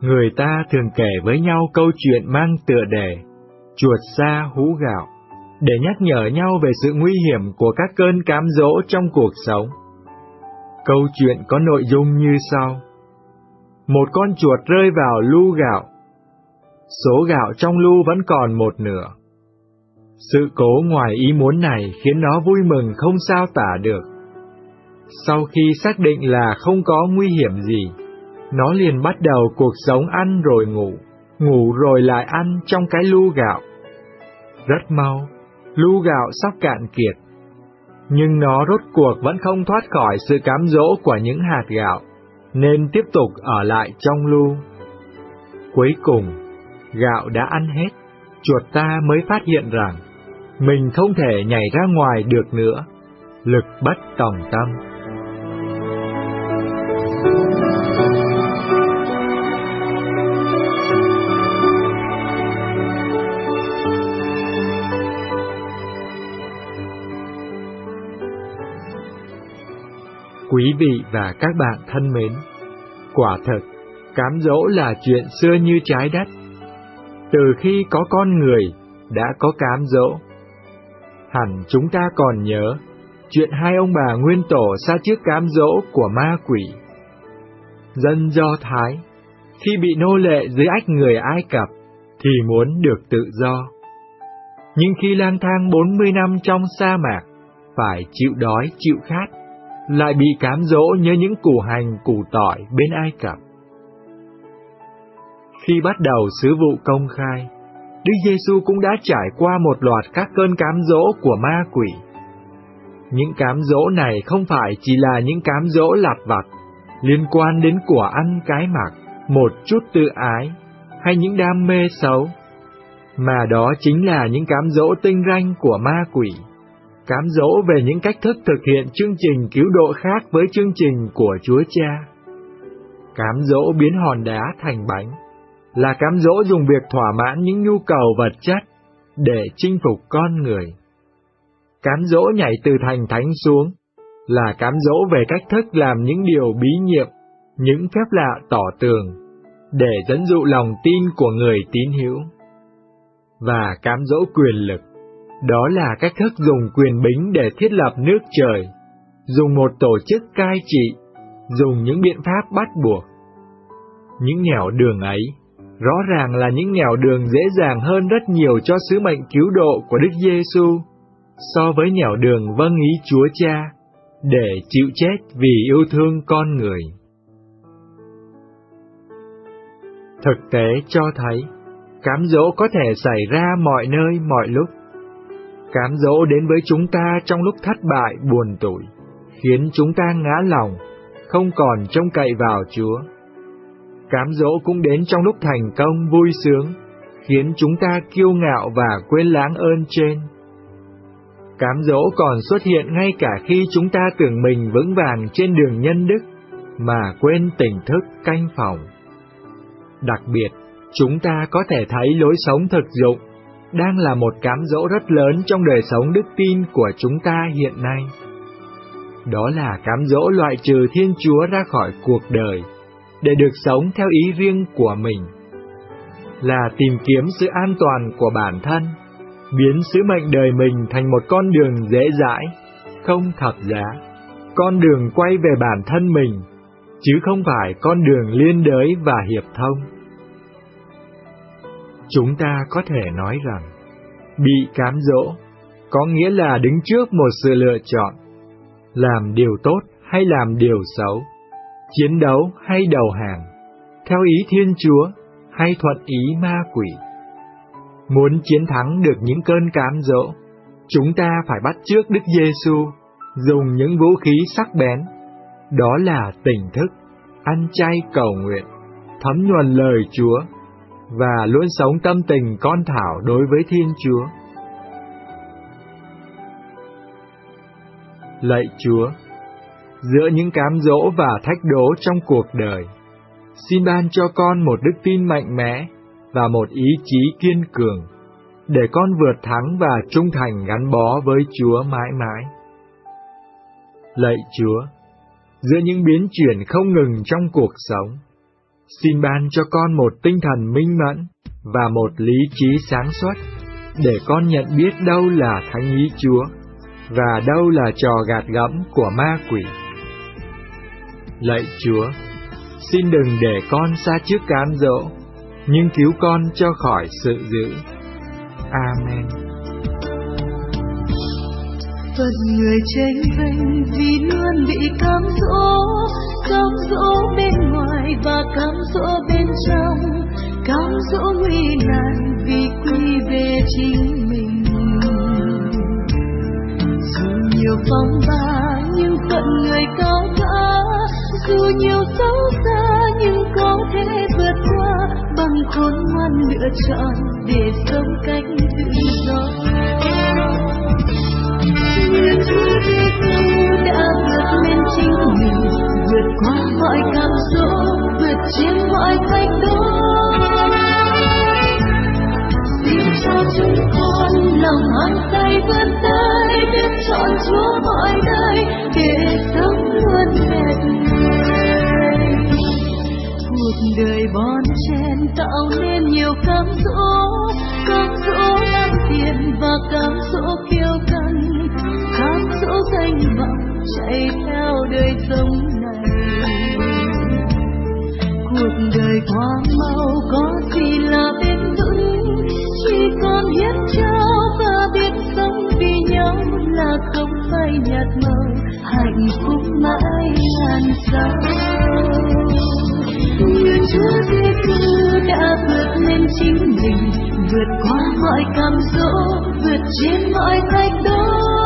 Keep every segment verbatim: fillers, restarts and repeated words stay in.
Người ta thường kể với nhau câu chuyện mang tựa đề chuột sa hú gạo, để nhắc nhở nhau về sự nguy hiểm của các cơn cám dỗ trong cuộc sống. Câu chuyện có nội dung như sau. Một con chuột rơi vào lu gạo. Số gạo trong lu vẫn còn một nửa. Sự cố ngoài ý muốn này khiến nó vui mừng không sao tả được. Sau khi xác định là không có nguy hiểm gì, nó liền bắt đầu cuộc sống ăn rồi ngủ, ngủ rồi lại ăn trong cái lu gạo. Rất mau, lu gạo sắp cạn kiệt, nhưng nó rốt cuộc vẫn không thoát khỏi sự cám dỗ của những hạt gạo, nên tiếp tục ở lại trong lu. Cuối cùng, gạo đã ăn hết, chuột ta mới phát hiện rằng mình không thể nhảy ra ngoài được nữa, lực bất tòng tâm. Quý vị và các bạn thân mến, quả thật, cám dỗ là chuyện xưa như trái đất. Từ khi có con người, đã có cám dỗ. Hẳn chúng ta còn nhớ chuyện hai ông bà nguyên tổ sa trước cám dỗ của ma quỷ. Dân Do Thái, khi bị nô lệ dưới ách người Ai Cập, thì muốn được tự do. Nhưng khi lang thang bốn mươi năm trong sa mạc, phải chịu đói chịu khát, lại bị cám dỗ nhớ những củ hành củ tỏi bên Ai Cập. Khi bắt đầu sứ vụ công khai, Đức Giêsu cũng đã trải qua một loạt các cơn cám dỗ của ma quỷ. Những cám dỗ này không phải chỉ là những cám dỗ lặt vặt, liên quan đến của ăn cái mặc, một chút tự ái, hay những đam mê xấu, mà đó chính là những cám dỗ tinh ranh của ma quỷ. Cám dỗ về những cách thức thực hiện chương trình cứu độ khác với chương trình của Chúa Cha. Cám dỗ biến hòn đá thành bánh là cám dỗ dùng việc thỏa mãn những nhu cầu vật chất để chinh phục con người. Cám dỗ nhảy từ thành thánh xuống là cám dỗ về cách thức làm những điều bí nhiệm, những phép lạ tỏ tường để dẫn dụ lòng tin của người tín hữu. Và cám dỗ quyền lực, đó là cách thức dùng quyền bính để thiết lập nước trời, dùng một tổ chức cai trị, dùng những biện pháp bắt buộc. Những nẻo đường ấy, rõ ràng là những nẻo đường dễ dàng hơn rất nhiều cho sứ mệnh cứu độ của Đức Giêsu so với nẻo đường vâng ý Chúa Cha, để chịu chết vì yêu thương con người. Thực tế cho thấy, cám dỗ có thể xảy ra mọi nơi mọi lúc. Cám dỗ đến với chúng ta trong lúc thất bại buồn tủi, khiến chúng ta ngã lòng, không còn trông cậy vào Chúa. Cám dỗ cũng đến trong lúc thành công vui sướng, khiến chúng ta kiêu ngạo và quên lãng ơn trên. Cám dỗ còn xuất hiện ngay cả khi chúng ta tưởng mình vững vàng trên đường nhân đức, mà quên tỉnh thức canh phòng. Đặc biệt, chúng ta có thể thấy lối sống thực dụng đang là một cám dỗ rất lớn trong đời sống đức tin của chúng ta hiện nay. Đó là cám dỗ loại trừ Thiên Chúa ra khỏi cuộc đời, để được sống theo ý riêng của mình, là tìm kiếm sự an toàn của bản thân, biến sứ mệnh đời mình thành một con đường dễ dãi, không thập giá, con đường quay về bản thân mình, chứ không phải con đường liên đới và hiệp thông. Chúng ta có thể nói rằng, bị cám dỗ có nghĩa là đứng trước một sự lựa chọn, làm điều tốt hay làm điều xấu, chiến đấu hay đầu hàng, theo ý Thiên Chúa hay thuận ý ma quỷ. Muốn chiến thắng được những cơn cám dỗ, chúng ta phải bắt chước Đức Giêsu, dùng những vũ khí sắc bén, đó là tỉnh thức, ăn chay cầu nguyện, thấm nhuần lời Chúa, và luôn sống tâm tình con thảo đối với Thiên Chúa. Lạy Chúa, giữa những cám dỗ và thách đố trong cuộc đời, xin ban cho con một đức tin mạnh mẽ và một ý chí kiên cường, để con vượt thắng và trung thành gắn bó với Chúa mãi mãi. Lạy Chúa, giữa những biến chuyển không ngừng trong cuộc sống, xin ban cho con một tinh thần minh mẫn và một lý trí sáng suốt, để con nhận biết đâu là thánh ý Chúa và đâu là trò gạt gẫm của ma quỷ. Lạy Chúa, xin đừng để con sa trước cám dỗ, nhưng cứu con cho khỏi sự dữ. Amen. Phận người tranh vinh vì luôn bị cám dỗ, cám dỗ bên ngoài và cám dỗ bên trong, cám dỗ nguy nan vì quy về chính mình. Dù nhiều phong ba nhưng phận người cao cả, dù nhiều xấu xa nhưng có thể vượt qua, bằng khôn ngoan lựa chọn để sống cách tự do. Như Chúa Giêsu đã vượt lên chính mình, vượt qua mọi cám dỗ, vượt trên mọi thách đố. Xin cho chúng con lòng hăng say vươn tới, biết chọn Chúa mọi đời để sống luôn đẹp người. Cuộc đời bon chen tạo nên nhiều cám dỗ, cám dỗ làm tiền và cám dỗ kiêu căng, cám dỗ danh vọng chạy theo đời sống này. Cuộc đời quá mau có gì là bền vững, chỉ còn hiến trao và biết sống vì nhau là không phải nhạt màu, hạnh phúc mãi ngàn sao. Như Chúa Giêsu đã vượt lên chính mình, vượt qua mọi cám dỗ, vượt trên mọi thách đố.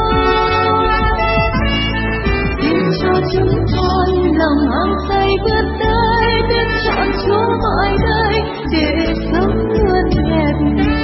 Xin cho chúng con lòng hăng say vươn tới, biết chọn Chúa mọi đời để sống luôn đẹp người.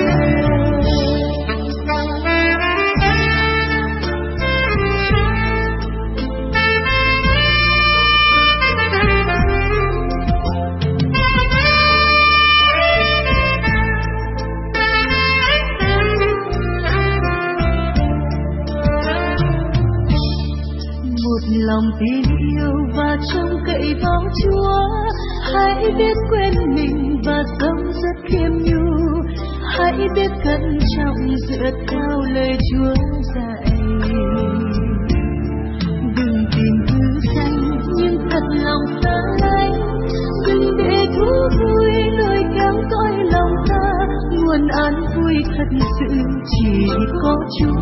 Lòng tin yêu và trông cậy vào Chúa, hãy biết quên mình và sống rất khiêm nhu, hãy biết cẩn trọng dựa theo lời Chúa dạy. Đừng tìm thứ danh nhưng thật lòng xa lánh, đừng để thú vui lôi kéo cõi lòng ta, nguồn an vui thật sự chỉ có Chúa.